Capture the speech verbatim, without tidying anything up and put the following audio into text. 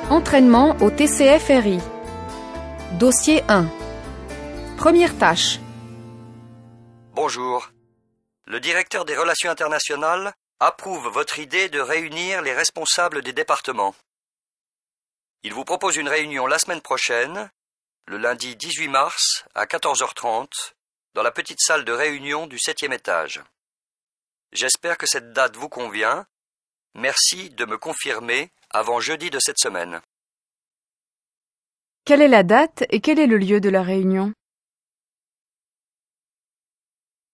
Entraînement au T C F R I. Dossier un. Première tâche. Bonjour. Le directeur des Relations internationales approuve votre idée de réunir les responsables des départements. Il vous propose une réunion la semaine prochaine, le lundi dix-huit mars à quatorze heures trente, dans la petite salle de réunion du septième étage. J'espère que cette date vous convient. Merci de me confirmer avant jeudi de cette semaine. Quelle est la date et quel est le lieu de la réunion ?